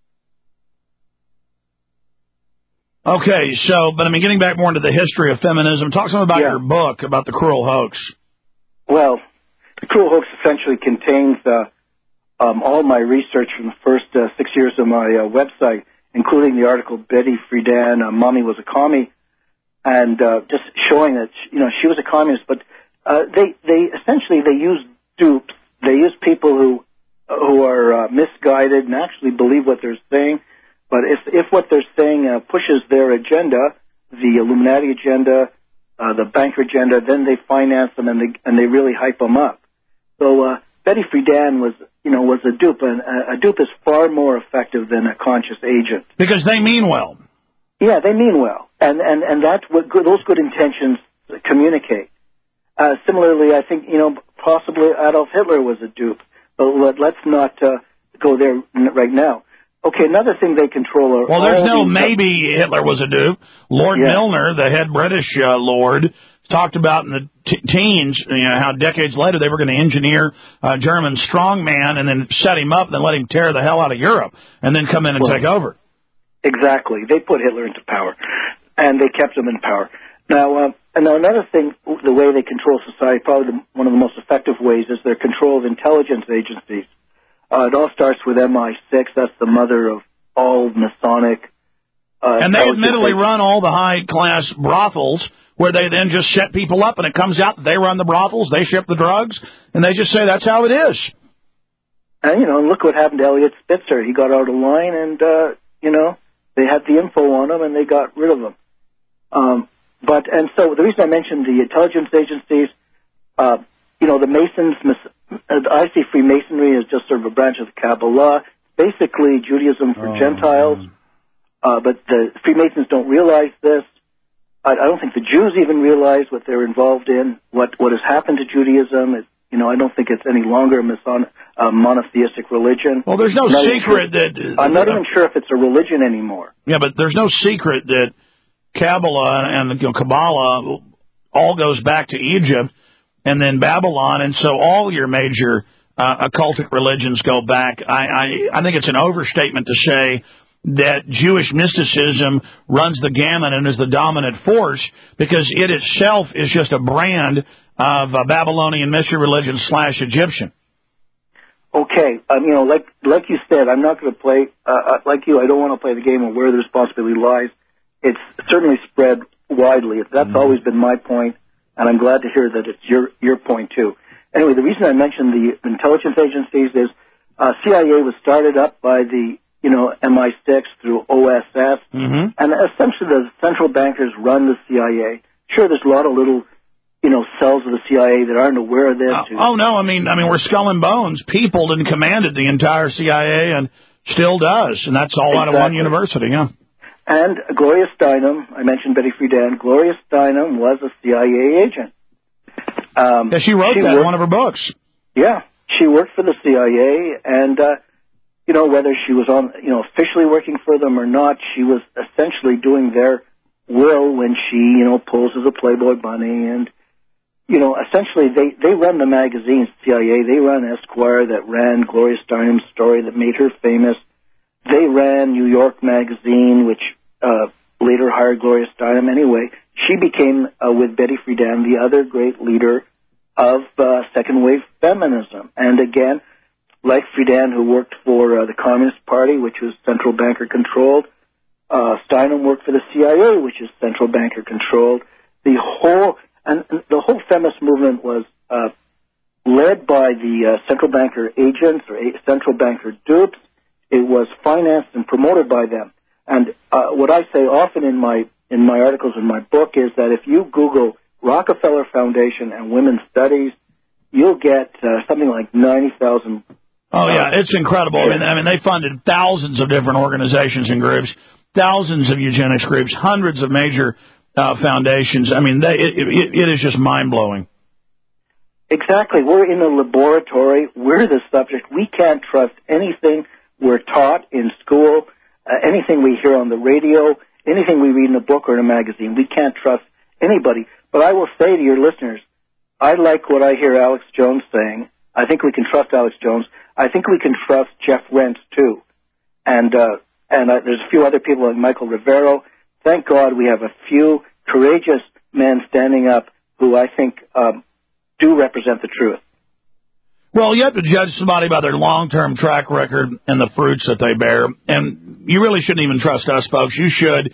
Okay, so, but I mean, getting back more into the history of feminism, talk some about yeah. your book about the cruel hoax. Well, the cruel hoax essentially contains uh, um, all my research from the first uh, six years of my uh, website, including the article Betty Friedan, uh, Mommy Was a Commie, and uh, just showing that, you know, she was a communist. But uh, they, they essentially, they use dupes. They use people who, who are uh, misguided and actually believe what they're saying. But if, if what they're saying uh, pushes their agenda, the Illuminati agenda, uh, the banker agenda, then they finance them and they and they really hype them up. So uh, Betty Friedan was you know, was a dupe. And a, a dupe is far more effective than a conscious agent. Because they mean well. Yeah, they mean well. And, and, and that's what good, those good intentions communicate. Uh, similarly, I think, you know, possibly Adolf Hitler was a dupe. But let, let's not uh, go there right now. Okay, another thing they control are... Well, there's no these, maybe Hitler was a dupe. Lord yeah. Milner, the head British uh, lord, talked about in the t- teens, you know, how decades later they were going to engineer a German strongman and then set him up and then let him tear the hell out of Europe and then come in and well, take over. Exactly. They put Hitler into power, and they kept him in power. Now, uh, and now another thing, the way they control society, probably the, one of the most effective ways, is their control of intelligence agencies. Uh, it all starts with M I six. That's the mother of all Masonic. Uh, and they admittedly run all the high-class brothels where they then just set people up, and it comes out that they run the brothels, they ship the drugs, and they just say that's how it is. And, you know, look what happened to Elliot Spitzer. He got out of line, and, uh, you know, they had the info on him, and they got rid of him. Um, but, and so the reason I mentioned the intelligence agencies, uh, you know, the Masons, I see Freemasonry as just sort of a branch of the Kabbalah, basically Judaism for oh, Gentiles, uh, but the Freemasons don't realize this. I, I don't think the Jews even realize what they're involved in, what, what has happened to Judaism. It, you know, I don't think it's any longer a, Mason, a monotheistic religion. Well, there's no secret sure, that... I'm not even sure if it's a religion anymore. Yeah, but there's no secret that Kabbalah and the you know, Kabbalah all goes back to Egypt and then Babylon, and so all your major uh, occultic religions go back. I, I, I think it's an overstatement to say that Jewish mysticism runs the gamut and is the dominant force, because it itself is just a brand of uh, Babylonian mystery religion slash Egyptian. Okay, um, you know, like like you said, I'm not going to play, uh, like you, I don't want to play the game of where the responsibility lies. It's certainly spread widely. That's mm-hmm. always been my point, and I'm glad to hear that it's your your point, too. Anyway, the reason I mentioned the intelligence agencies is uh, C I A was started up by the, you know, M I six through O S S, mm-hmm. and essentially the central bankers run the C I A. Sure, there's a lot of little, you know, cells of the C I A that aren't aware of this. Uh, oh, no, I mean, I mean, we're skull and bones. People and commanded the entire C I A and still does, and that's all exactly. out of one university, yeah. And Gloria Steinem, I mentioned Betty Friedan. Gloria Steinem was a C I A agent. Um, yeah, she wrote she that worked, in one of her books. Yeah, she worked for the C I A, and, uh, you know, whether she was on, you know, officially working for them or not, she was essentially doing their will when she, you know, poses a Playboy bunny, and, you know, essentially they, they run the magazines, C I A. They run Esquire that ran Gloria Steinem's story that made her famous. They ran New York Magazine, which uh, later hired Gloria Steinem. Anyway, she became, uh, with Betty Friedan, the other great leader of uh, second-wave feminism. And again, like Friedan, who worked for uh, the Communist Party, which was central banker-controlled, uh, Steinem worked for the C I A, which is central banker-controlled. The whole and, and the whole feminist movement was uh, led by the uh, central banker agents or a- central banker dupes. It was financed and promoted by them. And uh, what I say often in my in my articles in my book is that if you Google Rockefeller Foundation and Women's Studies, you'll get uh, something like ninety thousand. Oh, yeah, it's incredible. I mean, I mean, they funded thousands of different organizations and groups, thousands of eugenics groups, hundreds of major uh, foundations. I mean, they, it, it, it is just mind-blowing. Exactly. We're in a laboratory. We're the subject. We can't trust anything we're taught in school, uh, anything we hear on the radio, anything we read in a book or in a magazine. We can't trust anybody. But I will say to your listeners, I like what I hear Alex Jones saying. I think we can trust Alex Jones. I think we can trust Jeff Rense, too. And uh, and uh, there's a few other people like Michael Rivero. Thank God we have a few courageous men standing up who I think um, do represent the truth. Well, you have to judge somebody by their long-term track record and the fruits that they bear. And you really shouldn't even trust us, folks. You should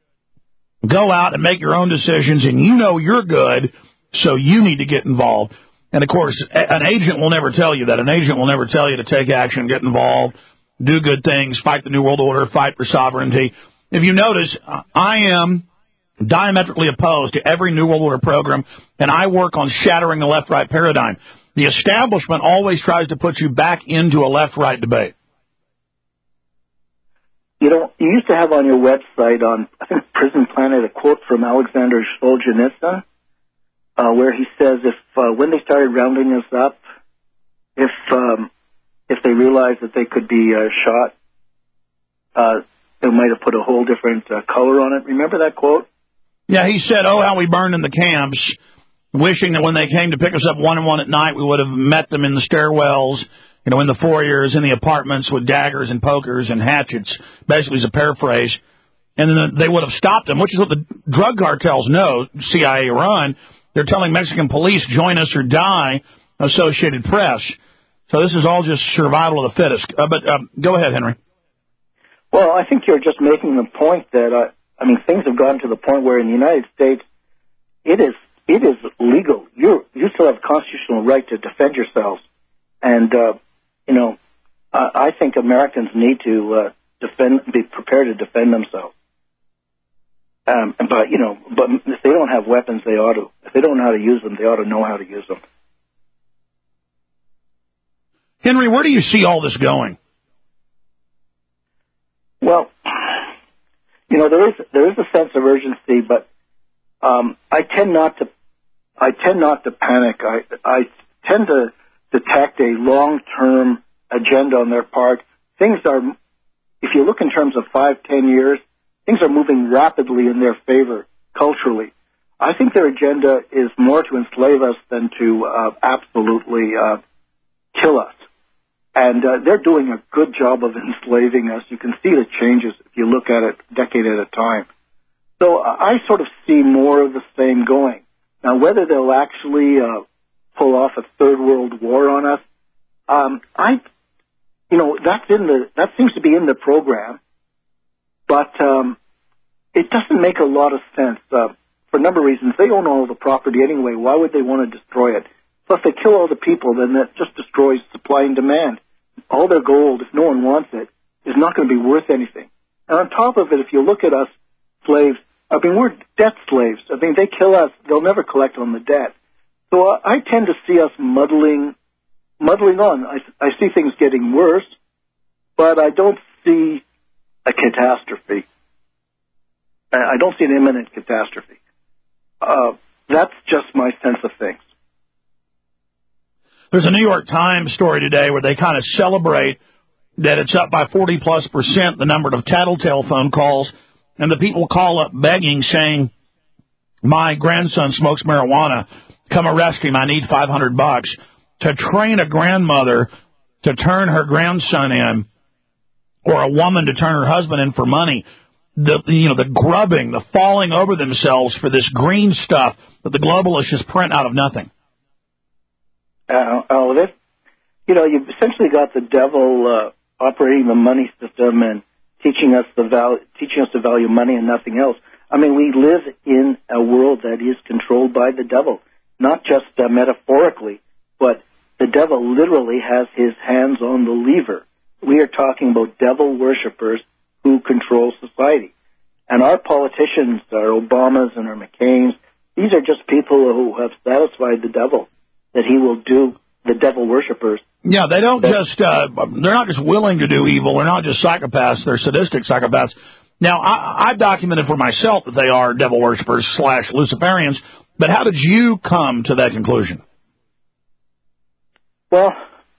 go out and make your own decisions, and you know you're good, so you need to get involved. And, of course, an agent will never tell you that. An agent will never tell you to take action, get involved, do good things, fight the New World Order, fight for sovereignty. If you notice, I am diametrically opposed to every New World Order program, and I work on shattering the left-right paradigm. the establishment always tries to put you back into a left-right debate. You know, you used to have on your website, on I think Prison Planet, a quote from Alexander Solzhenitsyn, uh, where he says, if uh, when they started rounding us up, if um, if they realized that they could be uh, shot, uh, they might have put a whole different uh, color on it. Remember that quote? Yeah, he said, oh, how we burned in the camps, wishing that when they came to pick us up one and one at night, we would have met them in the stairwells, you know, in the foyers, in the apartments with daggers and pokers and hatchets, basically is a paraphrase. And then they would have stopped them, which is what the drug cartels know, C I A run. They're telling Mexican police, join us or die, Associated Press. So this is all just survival of the fittest. Uh, but uh, go ahead, Henry. Well, I think you're just making the point that, uh, I mean, things have gotten to the point where in the United States, it is it is legal. You you still have a constitutional right to defend yourselves. And, uh, you know, I, I think Americans need to uh, defend, be prepared to defend themselves. Um, but, you know, but if they don't have weapons, they ought to. If they don't know how to use them, they ought to know how to use them. Henry, where do you see all this going? Well, you know, there is there is a sense of urgency, but um, I tend not to I tend not to panic. I I tend to detect a long-term agenda on their part. Things are, if you look in terms of five, ten years, things are moving rapidly in their favor culturally. I think their agenda is more to enslave us than to uh, absolutely uh, kill us. And uh, they're doing a good job of enslaving us. You can see the changes if you look at it decade at a time. So uh, I sort of see more of the same going. Now, whether they'll actually uh, pull off a third world war on us, um, I, you know, that's in the that seems to be in the program, but um, it doesn't make a lot of sense uh, for a number of reasons. They own all the property anyway. Why would they want to destroy it? Plus, they kill all the people, then that just destroys supply and demand. All their gold, if no one wants it, is not going to be worth anything. And on top of it, if you look at us slaves, I mean, we're debt slaves. I mean, they kill us, they'll never collect on the debt. So I, I tend to see us muddling, muddling on. I, I see things getting worse, but I don't see a catastrophe. I, I don't see an imminent catastrophe. Uh, that's just my sense of things. There's a New York Times story today where they kind of celebrate that it's up by forty plus percent, the number of tattletale phone calls, and the people call up begging, saying, my grandson smokes marijuana, come arrest him, I need five hundred bucks. To train a grandmother to turn her grandson in, or a woman to turn her husband in for money, the you know the grubbing, the falling over themselves for this green stuff that the globalists just print out of nothing. Uh, oh, this, you know, you've essentially got the devil uh, operating the money system and teaching us the value, teaching us to value money and nothing else. I mean, we live in a world that is controlled by the devil, not just uh, metaphorically, but the devil literally has his hands on the lever. We are talking about devil worshippers who control society. And our politicians, our Obamas and our McCains, these are just people who have satisfied the devil, that he will do the devil worshippers. Yeah, they don't just, uh, they're not just willing to do evil. They're not just psychopaths. They're sadistic psychopaths. Now, I, I've documented for myself that they are devil worshippers slash Luciferians, but how did you come to that conclusion? Well,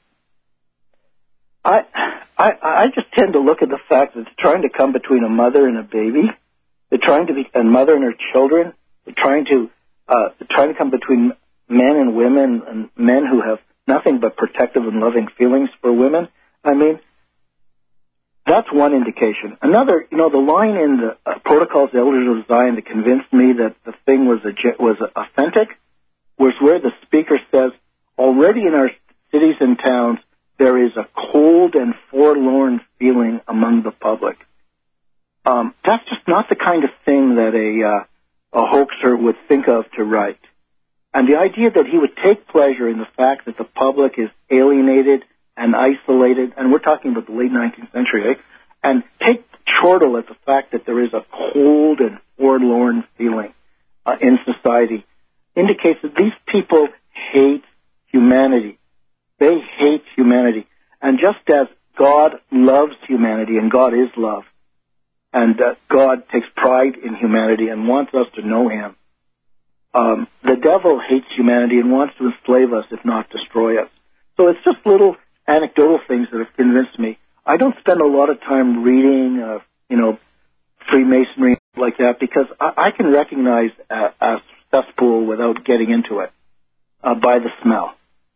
I, I, I just tend to look at the fact that they're trying to come between a mother and a baby. They're trying to be, a mother and her children. They're trying to, uh, they're trying to come between men and women, and men who have nothing but protective and loving feelings for women. I mean, that's one indication. Another, you know, the line in the uh, Protocols of Elders of Zion that convinced me that the thing was a, was authentic was where the speaker says, already in our cities and towns, there is a cold and forlorn feeling among the public. Um, that's just not the kind of thing that a, uh, a hoaxer would think of to write. And the idea that he would take pleasure in the fact that the public is alienated and isolated, and we're talking about the late nineteenth century, eh? And take chortle at the fact that there is a cold and forlorn feeling uh, in society, indicates that these people hate humanity. They hate humanity. And just as God loves humanity, and God is love, and uh, God takes pride in humanity and wants us to know him, um, the devil hates humanity and wants to enslave us, if not destroy us. So it's just little anecdotal things that have convinced me. I don't spend a lot of time reading, uh, you know, Freemasonry like that, because I, I can recognize a, a cesspool without getting into it uh, by the smell.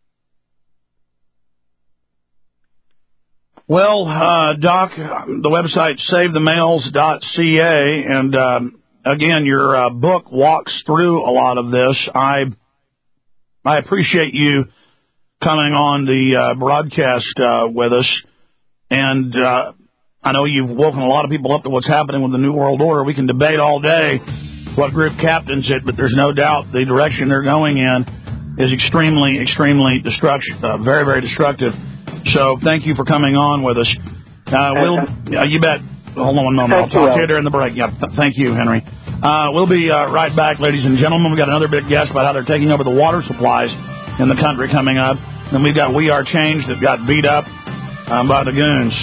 Well, uh, Doc, the website save the males dot c a, and um, again, your uh, book walks through a lot of this. I I appreciate you coming on the uh, broadcast uh, with us, and uh, I know you've woken a lot of people up to what's happening with the New World Order. We can debate all day what group captains it, but there's no doubt the direction they're going in is extremely, extremely destruction, uh, very, very destructive. So thank you for coming on with us. Uh, we'll, uh, you bet. Hold on one moment. I'll talk to you during the break. Yeah, th- thank you, Henry. Uh, we'll be uh, right back, ladies and gentlemen. We've got another big guest about how they're taking over the water supplies in the country coming up. Then we've got We Are Change that got beat up um, by the goons.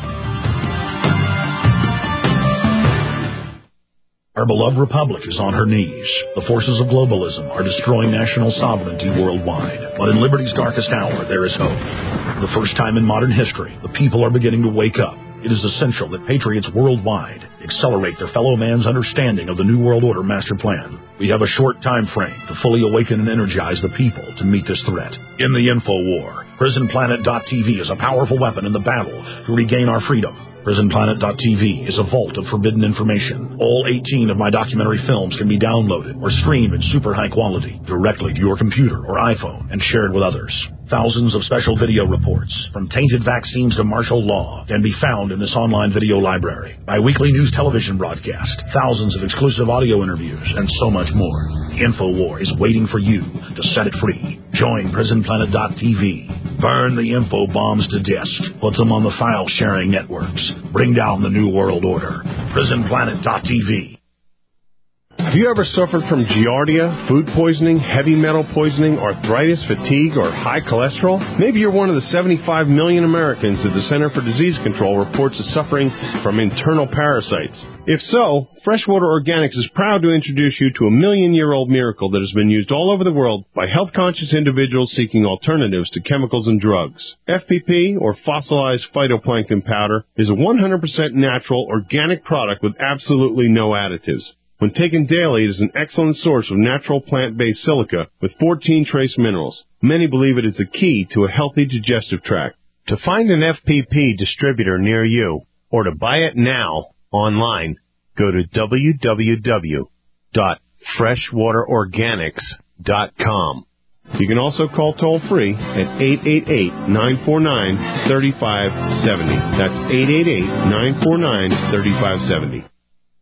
Our beloved republic is on her knees. The forces of globalism are destroying national sovereignty worldwide. But in liberty's darkest hour, there is hope. For the first time in modern history, the people are beginning to wake up. It is essential that patriots worldwide accelerate their fellow man's understanding of the New World Order master plan. We have a short time frame to fully awaken and energize the people to meet this threat. In the info war, prison planet dot t v is a powerful weapon in the battle to regain our freedom. prison planet dot t v is a vault of forbidden information. All eighteen of my documentary films can be downloaded or streamed in super high quality directly to your computer or iPhone and shared with others. Thousands of special video reports, from tainted vaccines to martial law, can be found in this online video library. My weekly news television broadcast, thousands of exclusive audio interviews, and so much more. The InfoWar is waiting for you to set it free. Join prison planet dot t v. Burn the info bombs to disk. Put them on the file-sharing networks. Bring down the New World Order. prison planet dot t v. Have you ever suffered from giardia, food poisoning, heavy metal poisoning, arthritis, fatigue, or high cholesterol? Maybe you're one of the seventy-five million Americans that the Center for Disease Control reports as suffering from internal parasites. If so, Freshwater Organics is proud to introduce you to a million-year-old miracle that has been used all over the world by health-conscious individuals seeking alternatives to chemicals and drugs. F P P, or fossilized phytoplankton powder, is a one hundred percent natural, organic product with absolutely no additives. When taken daily, it is an excellent source of natural plant-based silica with fourteen trace minerals. Many believe it is the key to a healthy digestive tract. To find an F P P distributor near you, or to buy it now online, go to w w w dot freshwater organics dot com. You can also call toll-free at eight eight eight, nine four nine, three five seven zero. That's eight eight eight, nine four nine, three five seven zero.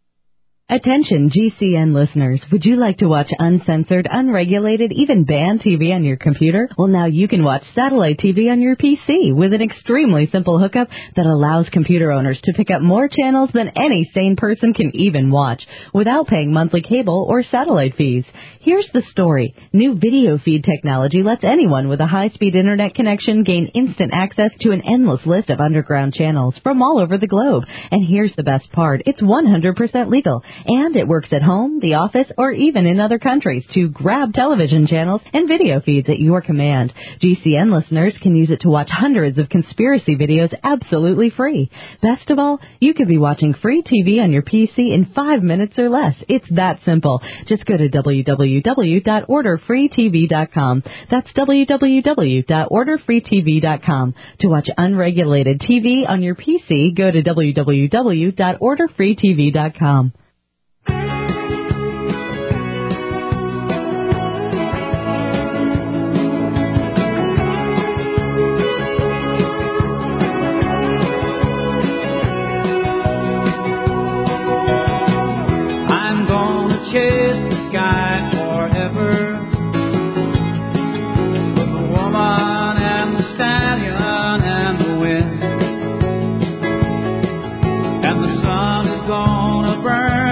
Attention G C N listeners, would you like to watch uncensored, unregulated, even banned T V on your computer? Well, now you can watch satellite T V on your P C with an extremely simple hookup that allows computer owners to pick up more channels than any sane person can even watch without paying monthly cable or satellite fees. Here's the story. New video feed technology lets anyone with a high-speed internet connection gain instant access to an endless list of underground channels from all over the globe. And here's the best part. It's one hundred percent legal. And it works at home, the office, or even in other countries to grab television channels and video feeds at your command. G C N listeners can use it to watch hundreds of conspiracy videos absolutely free. Best of all, you could be watching free T V on your P C in five minutes or less. It's that simple. Just go to w w w dot order free t v dot com. That's w w w dot order free t v dot com. To watch unregulated T V on your P C, go to w w w dot order free t v dot com. Burn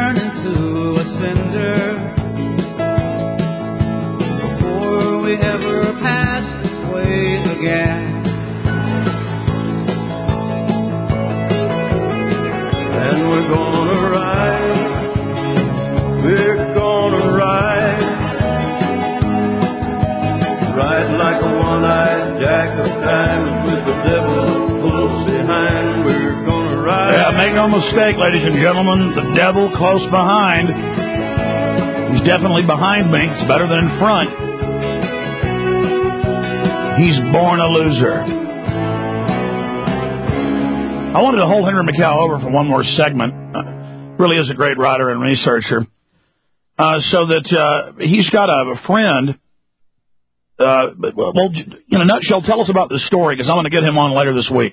no mistake, ladies and gentlemen, the devil close behind. He's definitely behind me. It's better than in front. He's born a loser. I wanted to hold Henry McCow over for one more segment. Uh, really is a great writer and researcher. Uh, so that uh, he's got a, a friend. Uh, well, in a nutshell, tell us about this story, because I'm going to get him on later this week.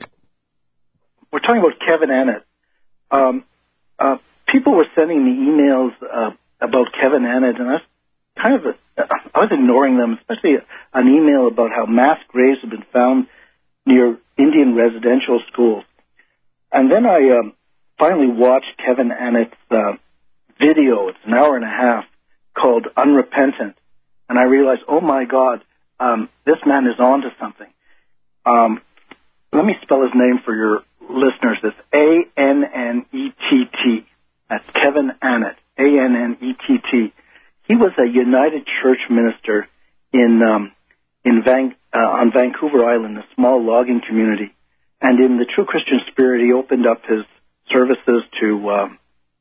We're talking about Kevin Annett. Um, uh, people were sending me emails uh, about Kevin Annett, and I was kind of a, I was ignoring them, especially an email about how mass graves have been found near Indian residential schools. And then I um, finally watched Kevin Annett's uh, video. It's an hour and a half called Unrepentant. And I realized, oh, my God, um, this man is on to something. Um, let me spell his name for your listeners. It's A N N E T T. That's Kevin Annett, A N N E T T. He was a United Church minister in um, in Van, uh, on Vancouver Island, a small logging community. And in the True Christian Spirit, he opened up his services to um,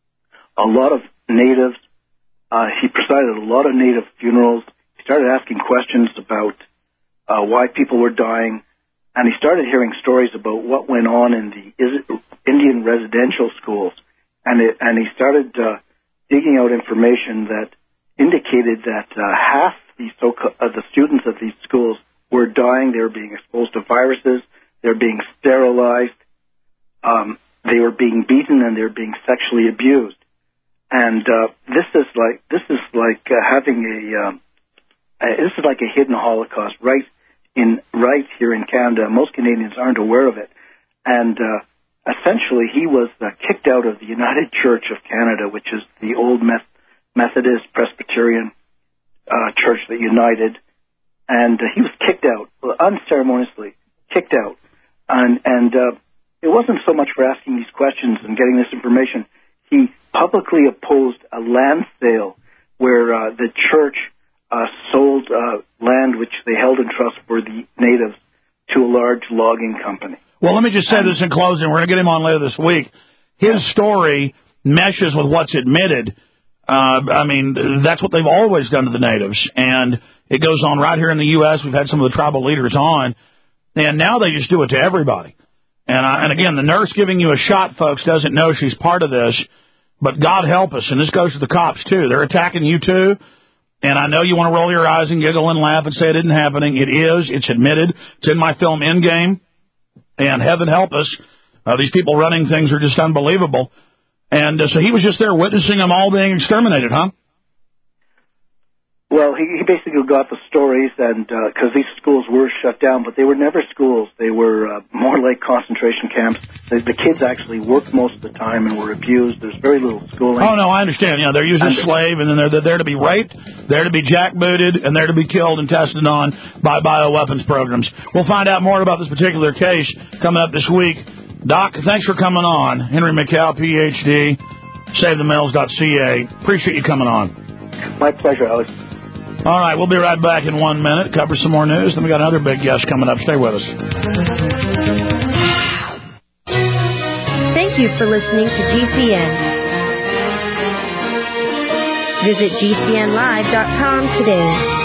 a lot of natives. Uh, he presided at a lot of native funerals. He started asking questions about uh, why people were dying. And he started hearing stories about what went on in the Indian residential schools. And, it, and he started uh, digging out information that indicated that uh, half the, so uh, the students of these schools were dying. They were being exposed to viruses. They were being sterilized. Um, they were being beaten, and they were being sexually abused. And uh, this is like this is like uh, having a um, uh, this is like a hidden Holocaust right in right here in Canada. Most Canadians aren't aware of it. And uh, essentially, he was uh, kicked out of the United Church of Canada, which is the old Meth- Methodist Presbyterian uh, church that united. And uh, he was kicked out, unceremoniously kicked out. And, and uh, it wasn't so much for asking these questions and getting this information. He publicly opposed a land sale where uh, the church uh, sold uh, land which they held in trust for the natives to a large logging company. Well, let me just say this in closing. We're going to get him on later this week. His story meshes with what's admitted. Uh, I mean, that's what they've always done to the natives. And it goes on right here in the U S We've had some of the tribal leaders on. And now they just do it to everybody. And, I, and again, the nurse giving you a shot, folks, doesn't know she's part of this. But God help us. And this goes to the cops, too. They're attacking you, too. And I know you want to roll your eyes and giggle and laugh and say it isn't happening. It is. It's admitted. It's in my film Endgame. And heaven help us. Uh, these people running things are just unbelievable. And uh, so he was just there witnessing them all being exterminated, huh? Well, he, he basically got the stories, and because uh, these schools were shut down, but they were never schools. They were uh, more like concentration camps. The, the kids actually worked most of the time and were abused. There's very little schooling. Oh, no, I understand. Yeah, they're used as slave, and then they're, they're there to be raped, there to be jackbooted, and there to be killed and tested on by bioweapons programs. We'll find out more about this particular case coming up this week. Doc, thanks for coming on. Henry McCow, P H D, save the mails dot c a. Appreciate you coming on. My pleasure, Alex. All right, we'll be right back in one minute. Cover some more news. Then we got another big guest coming up. Stay with us. Thank you for listening to G C N. Visit G C N live dot com today.